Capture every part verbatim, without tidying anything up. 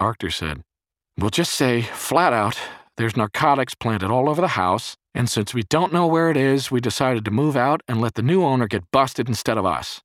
Arctur said, "We'll just say, flat out, there's narcotics planted all over the house, and since we don't know where it is, we decided to move out and let the new owner get busted instead of us."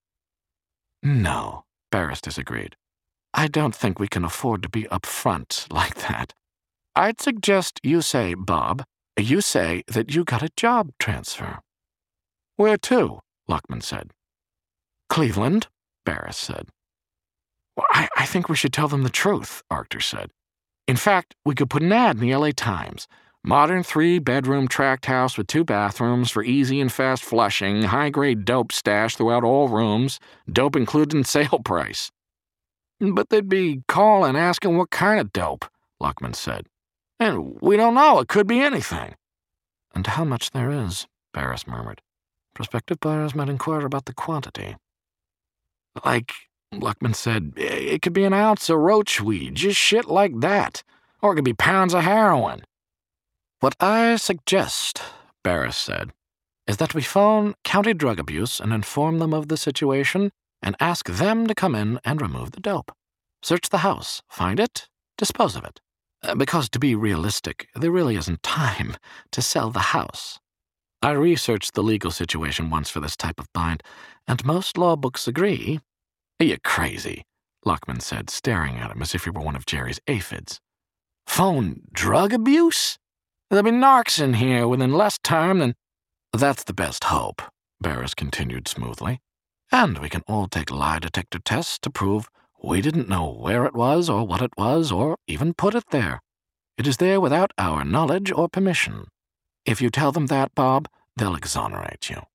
"No," Barris disagreed. "I don't think we can afford to be upfront like that. I'd suggest you say, Bob, you say that you got a job transfer." "Where to?" Luckman said. "Cleveland," Barris said. "Well, I, I think we should tell them the truth," Arctur said. "In fact, we could put an ad in the L A Times. Modern three-bedroom tract house with two bathrooms for easy and fast flushing, high-grade dope stashed throughout all rooms, dope included in sale price." "But they'd be calling asking what kind of dope," Luckman said. "And we don't know, it could be anything." "And how much there is," Barris murmured. "Prospective buyers might inquire about the quantity." "Like," Luckman said, "it could be an ounce of roachweed, just shit like that. Or it could be pounds of heroin." "What I suggest," Barris said, "is that we phone County Drug Abuse and inform them of the situation and ask them to come in and remove the dope. Search the house, find it, dispose of it. Because, to be realistic, there really isn't time to sell the house. I researched the legal situation once for this type of bind, and most law books agree." "You're crazy," Luckman said, staring at him as if he were one of Jerry's aphids. "Phone drug abuse? There'll be narcs in here within less time than—" "That's the best hope," Barris continued smoothly. "And we can all take lie detector tests to prove we didn't know where it was or what it was or even put it there. It is there without our knowledge or permission. If you tell them that, Bob, they'll exonerate you."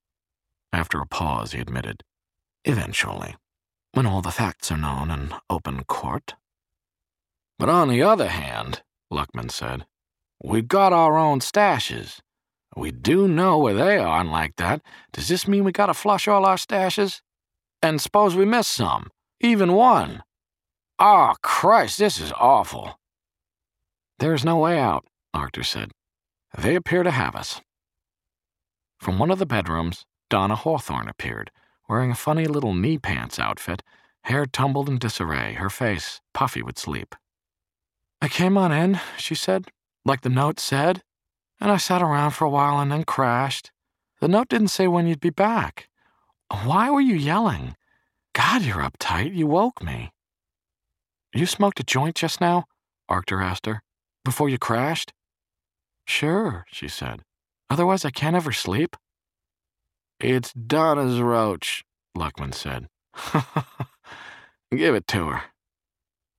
After a pause, he admitted, "Eventually, when all the facts are known in open court." "But on the other hand," Luckman said, "we've got our own stashes. We do know where they are, and like that, does this mean we gotta flush all our stashes? And suppose we miss some, even one? Oh, Christ, this is awful." "There's no way out," Arctur said. "They appear to have us." From one of the bedrooms, Donna Hawthorne appeared, wearing a funny little knee-pants outfit, hair tumbled in disarray, her face puffy with sleep. "I came on in," she said, "like the note said, and I sat around for a while and then crashed. The note didn't say when you'd be back. Why were you yelling? God, you're uptight. You woke me." "You smoked a joint just now?" Arctur asked her. "Before you crashed?" "Sure," she said. "Otherwise I can't ever sleep." "It's Donna's roach," Luckman said. "Give it to her."